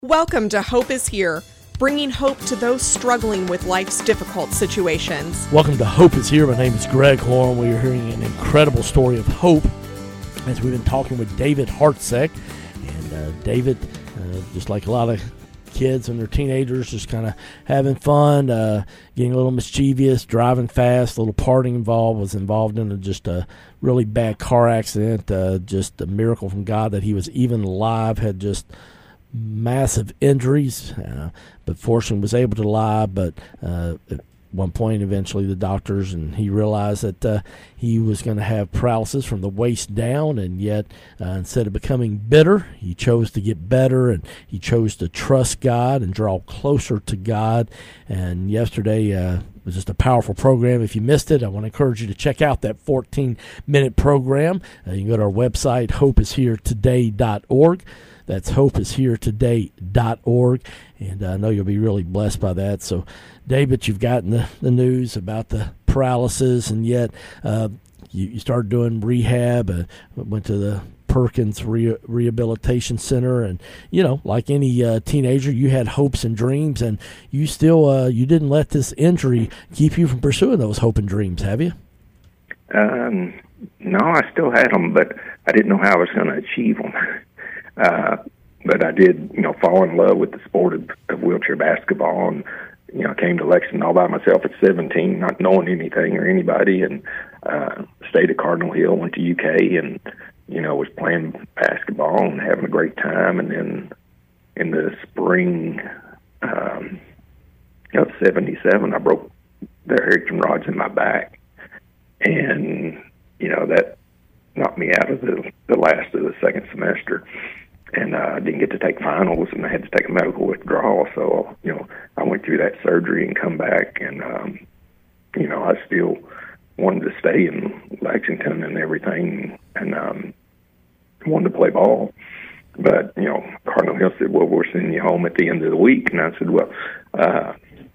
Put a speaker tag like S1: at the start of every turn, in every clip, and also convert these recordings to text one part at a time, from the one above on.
S1: Welcome to Hope is Here, bringing hope to those struggling with life's difficult situations.
S2: Welcome to Hope is Here. My name is Greg Horn. We are hearing an incredible story of hope as we've been talking with David Hartsack. And David, just like a lot of kids and their teenagers, just kind of having fun, getting a little mischievous, driving fast, a little partying involved, was involved in just a really bad car accident, just a miracle from God that he was even alive, had just massive injuries, but fortunately was able to lie. But at one point, eventually, the doctors and he realized that he was going to have paralysis from the waist down, and yet instead of becoming bitter, he chose to get better, and he chose to trust God and draw closer to God. And yesterday was just a powerful program. If you missed it, I want to encourage you to check out that 14-minute program. You can go to our website, hopeisheretoday.org. That's hopeisheretoday.org, and I know you'll be really blessed by that. So, David, you've gotten the news about the paralysis, and yet you started doing rehab, went to the Perkins Rehabilitation Center, and, you know, like any teenager, you had hopes and dreams, and you still you didn't let this injury keep you from pursuing those hope and dreams, have you?
S3: No, I still had them, but I didn't know how I was going to achieve them. But I did, fall in love with the sport of wheelchair basketball, and, I came to Lexington all by myself at 17, not knowing anything or anybody, and stayed at Cardinal Hill, went to UK, and, was playing basketball and having a great time. And then in the spring of 77, I broke the Harrington rods in my back, and, that knocked me out of the last of the second semester. And I didn't get to take finals, and I had to take a medical withdrawal. So, I went through that surgery and come back, and, I still wanted to stay in Lexington and everything, and wanted to play ball. But, Cardinal Hill said, well, we're sending you home at the end of the week. And I said, well, I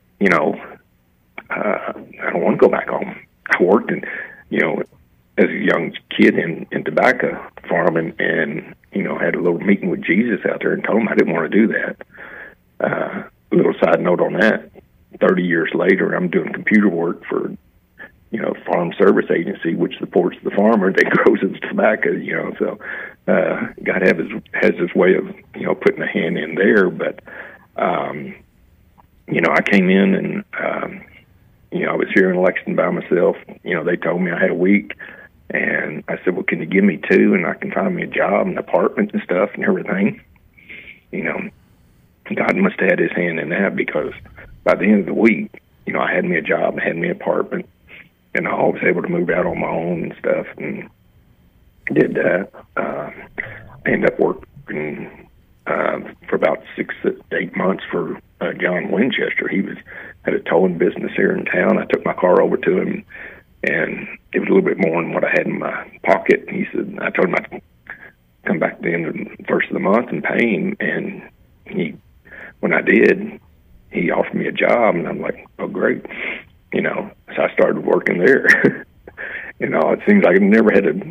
S3: don't want to go back home. I worked in, as a young kid in tobacco farming, and had a little meeting with Jesus out there and told him I didn't want to do that. A little side note on that, 30 years later, I'm doing computer work for, Farm Service Agency, which supports the farmer that grows his tobacco, so God has his way of, putting a hand in there. But, I came in and, I was here in Lexington by myself. They told me I had a week. And I said, well, can you give me 2 and I can find me a job and apartment and stuff and everything? God must have had his hand in that, because by the end of the week, I had me a job, I had me an apartment, and I was able to move out on my own and stuff, and did that. I ended up working for about 6 to 8 months for John Winchester. He had a towing business here in town. I took my car over to him, and it was a little bit more than what I had in my pocket. He said, I told him I'd come back at the end of the first of the month and pay him. And when I did, he offered me a job, and I'm like, oh, great. So I started working there. It seems like I've never had a,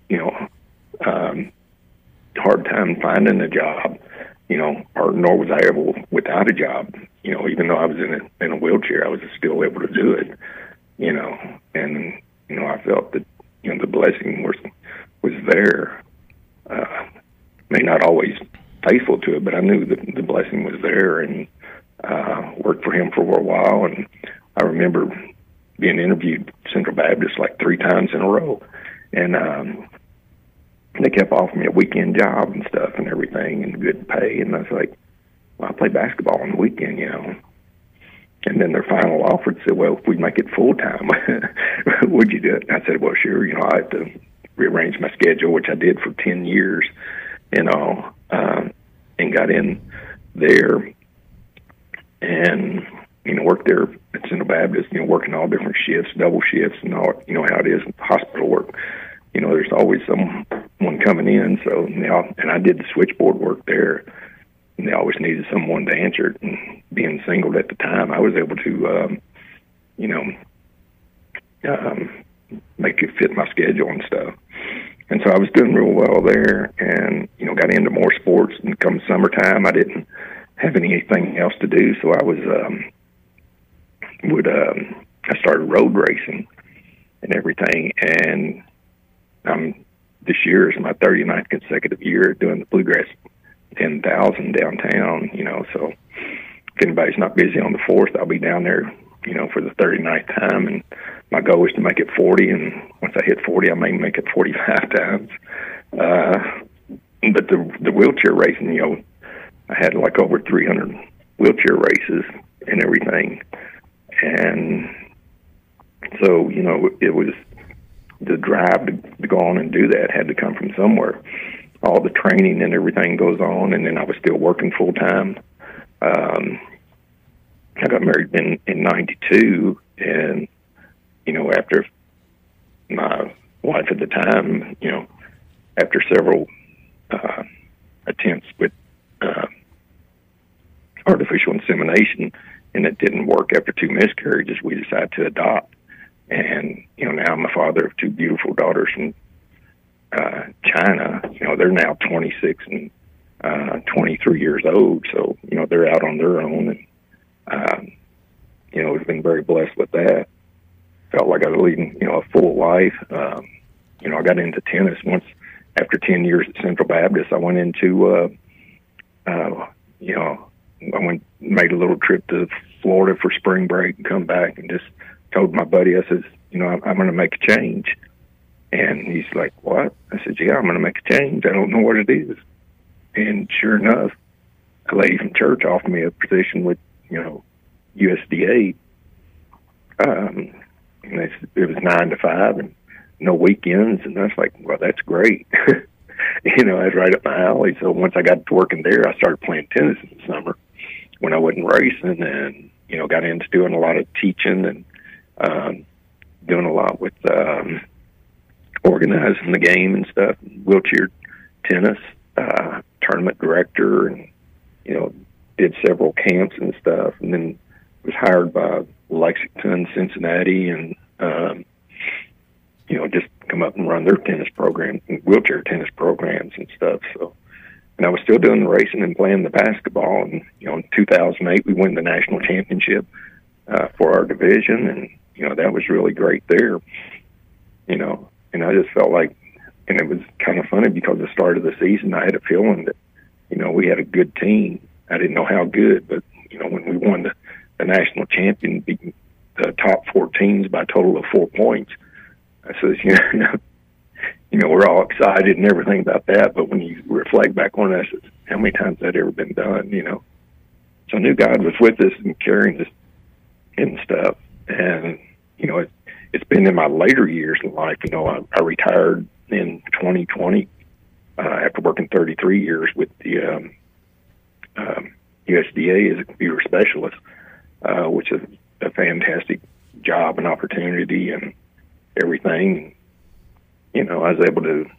S3: hard time finding a job, or nor was I able without a job. Even though I was in a wheelchair, I was still able to do it. And, I felt that, the blessing was there. May not always faithful to it, but I knew that the blessing was there, and worked for him for a while. And I remember being interviewed at Central Baptist like 3 times in a row. And they kept offering me a weekend job and stuff and everything and good pay. And I was like, well, I play basketball on the weekend, And then their final offer said, well, if we make it full-time, would you do it? And I said, well, sure. I have to rearrange my schedule, which I did for 10 years, and got in there and, worked there at Central Baptist, working all different shifts, double shifts, and all, how it is in hospital work. There's always someone coming in. So, and I did the switchboard work there. And they always needed someone to answer it. And being single at the time, I was able to, make it fit my schedule and stuff. And so I was doing real well there, and, got into more sports. And come summertime, I didn't have anything else to do, so I was I started road racing and everything, and this year is my 39th consecutive year doing the Bluegrass 10,000 downtown, so if anybody's not busy on the 4th, I'll be down there, for the 39th time, and my goal is to make it 40, and once I hit 40, I may make it 45 times. But the wheelchair racing, I had like over 300 wheelchair races and everything, and so, it was the drive to go on and do that had to come from somewhere. All the training and everything goes on, and then I was still working full time. I got married in 92, and, after my wife at the time, after several attempts with artificial insemination, and it didn't work after 2 miscarriages, we decided to adopt. And, now I'm a father of 2 beautiful daughters from China. They're now 26 and 23 years old, so, they're out on their own, and, we've been very blessed with that. Felt like I was leading, a full life. I got into tennis once after 10 years at Central Baptist. I went into, made a little trip to Florida for spring break and come back and just told my buddy, I says, I'm going to make a change. And he's like, what? I said, yeah, I'm going to make a change. I don't know what it is. And sure enough, a lady from church offered me a position with, USDA. And it was 9 to 5 and no weekends. And I was like, well, that's great. That's right up my alley. So once I got to working there, I started playing tennis in the summer when I wasn't racing, and, got into doing a lot of teaching and doing a lot with organizing the game and stuff, wheelchair tennis, tournament director, and, did several camps and stuff, and then was hired by Lexington, Cincinnati, and, just come up and run their tennis program, wheelchair tennis programs and stuff. So, and I was still doing the racing and playing the basketball. And, in 2008, we won the national championship for our division. And, that was really great there, and I just felt like, and it was kind of funny because at the start of the season, I had a feeling that, we had a good team. I didn't know how good, but, when we won the national champion, beating the top 4 teams by a total of 4 points, I says, we're all excited and everything about that, but when you reflect back on it, I says, how many times has that ever been done, So I knew God was with us and carrying us and stuff. And, it's been in my later years in life. I retired in 2020 after working 33 years with the USDA as a computer specialist, which is a fantastic job and opportunity and everything. I was able to,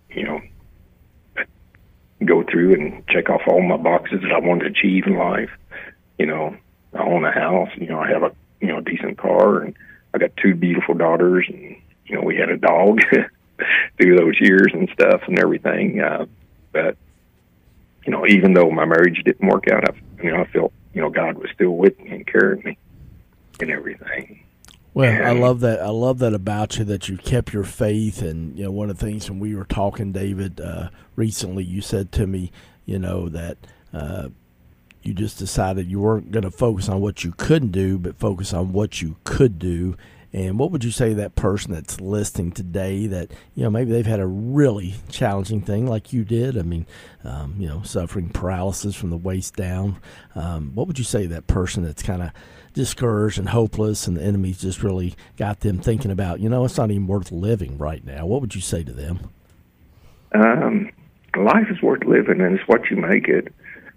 S3: go through and check off all my boxes that I wanted to achieve in life. I own a house, I have a, decent car, and I got 2 beautiful daughters, and, we had a dog through those years and stuff and everything. But, even though my marriage didn't work out, I felt, God was still with me and carrying me and everything.
S2: Well, I love that. I love that about you, that you kept your faith. And, one of the things when we were talking, David, recently, you said to me, that you just decided you weren't going to focus on what you couldn't do, but focus on what you could do. And what would you say to that person that's listening today that, maybe they've had a really challenging thing like you did? I mean, suffering paralysis from the waist down. What would you say to that person that's kind of discouraged and hopeless, and the enemy's just really got them thinking about, it's not even worth living right now? What would you say to them?
S3: Life is worth living, and it's what you make it,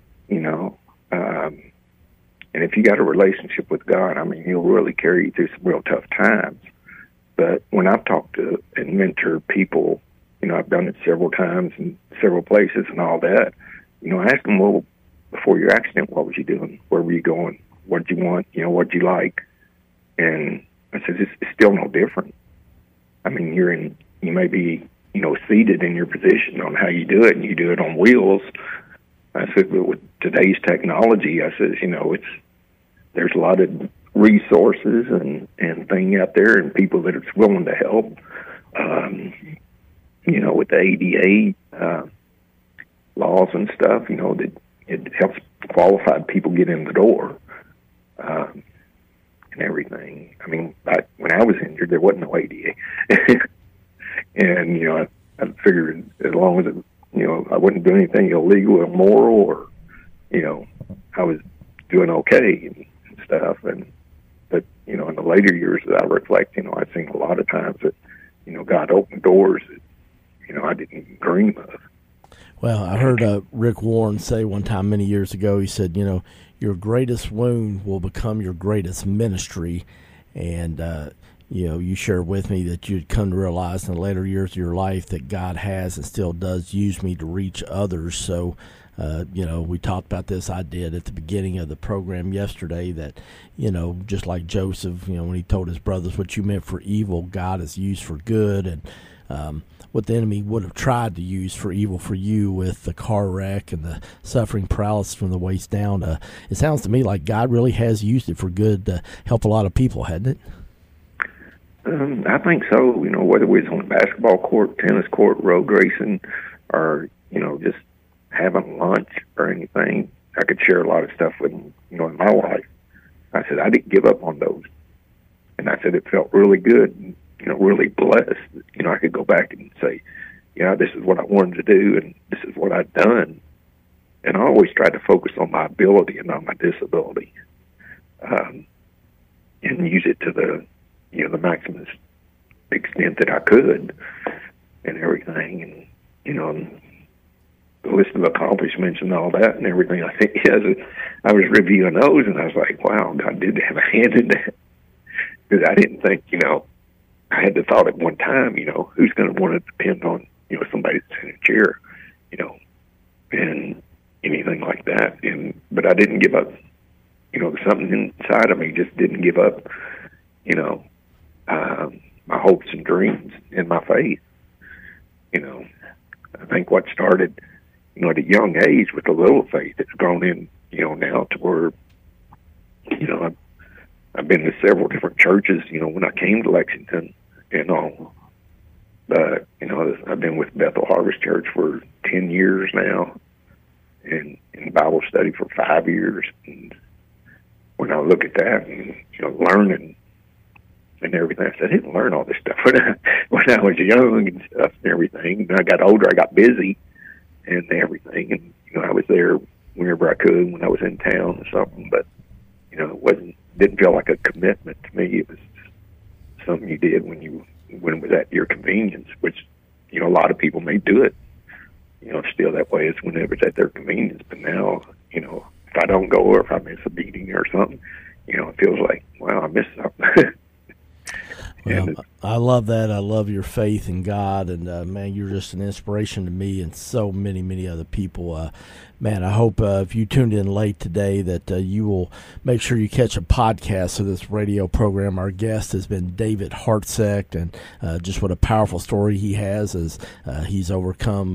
S3: and if you got a relationship with God, He'll really carry you through some real tough times. But when I've talked to and mentored people, I've done it several times in several places and all that, I ask them, well, before your accident, what was you doing? Where were you going? What did you want? What did you like? And I said, it's still no different. You may be, seated in your position on how you do it, and you do it on wheels. I said, but with today's technology, I said, there's a lot of resources and thing out there and people that are willing to help. With the ADA laws and stuff, that it helps qualified people get in the door and everything. I mean, when I was injured, there wasn't no ADA. And, I figured as long as I wouldn't do anything illegal or immoral, or, I was doing okay and stuff. But in the later years that I reflect, I've seen a lot of times that, God opened doors that, I didn't dream of.
S2: Well, I heard Rick Warren say one time many years ago, he said, your greatest wound will become your greatest ministry. And, you shared with me that you'd come to realize in the later years of your life that God has and still does use me to reach others. So, we talked about this. I did at the beginning of the program yesterday that, just like Joseph, when he told his brothers what you meant for evil, God has used for good. And what the enemy would have tried to use for evil for you with the car wreck and the suffering paralysis from the waist down, it sounds to me like God really has used it for good to help a lot of people, hadn't it?
S3: I think so. Whether it was on a basketball court, tennis court, road racing, or, just having lunch or anything, I could share a lot of stuff with them, in my life. I said, I didn't give up on those. And I said, it felt really good, and, really blessed. I could go back and say, this is what I wanted to do, and this is what I've done. And I always tried to focus on my ability and not my disability, and use it to the maximum extent that I could and everything. And, the list of accomplishments and all that and everything, I think, I was reviewing those, and I was like, wow, God did have a hand in that. Because I didn't think, I had the thought at one time, who's going to want to depend on, somebody that's in a chair, and anything like that. But I didn't give up, something inside of me just didn't give up, my hopes and dreams and my faith. I think what started, at a young age with a little faith, it's grown in, now to where, I've been to several different churches, when I came to Lexington and all. But, I've been with Bethel Harvest Church for 10 years now, and in Bible study for 5 years. And when I look at that and, learning and everything, I said, I didn't learn all this stuff when I was young and stuff and everything. When I got older, I got busy and everything. And, I was there whenever I could when I was in town or something. But, it didn't feel like a commitment to me. It was something you did when it was at your convenience, which, a lot of people may do it, still that way. It's whenever it's at their convenience. But now, if I don't go or if I miss a meeting or something, it feels like, wow, I missed something.
S2: Well, I love that. I love your faith in God, and man, you're just an inspiration to me and so many, many other people. Man, I hope if you tuned in late today that you will make sure you catch a podcast of this radio program. Our guest has been David Hartseck, and just what a powerful story he has as he's overcome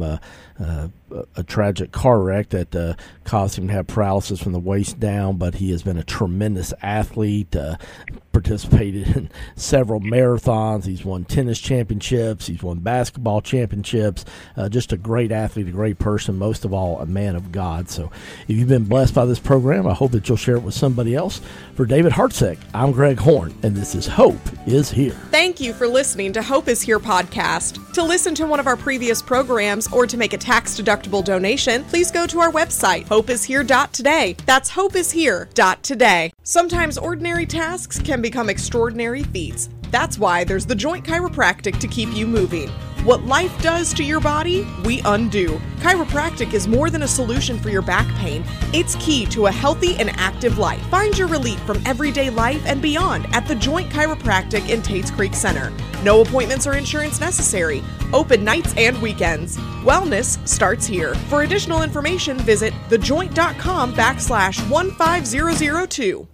S2: a tragic car wreck that caused him to have paralysis from the waist down, but he has been a tremendous athlete, participated in several marathons. He's won tennis championships. He's won basketball championships. Just a great athlete, a great person, most of all, a man of God. So if you've been blessed by this program, I hope that you'll share it with somebody else. For David Hartseck, I'm Greg Horn, and this is Hope is Here.
S1: Thank you for listening to Hope is Here podcast. To listen to one of our previous programs or to make a tax-deductible donation, please go to our website, hopeishere.today. That's hopeishere.today. Sometimes ordinary tasks can become extraordinary feats. That's why there's the Joint Chiropractic to keep you moving. What life does to your body, we undo. Chiropractic is more than a solution for your back pain. It's key to a healthy and active life. Find your relief from everyday life and beyond at the Joint Chiropractic in Tates Creek Center. No appointments or insurance necessary. Open nights and weekends. Wellness starts here. For additional information, visit thejoint.com/15002.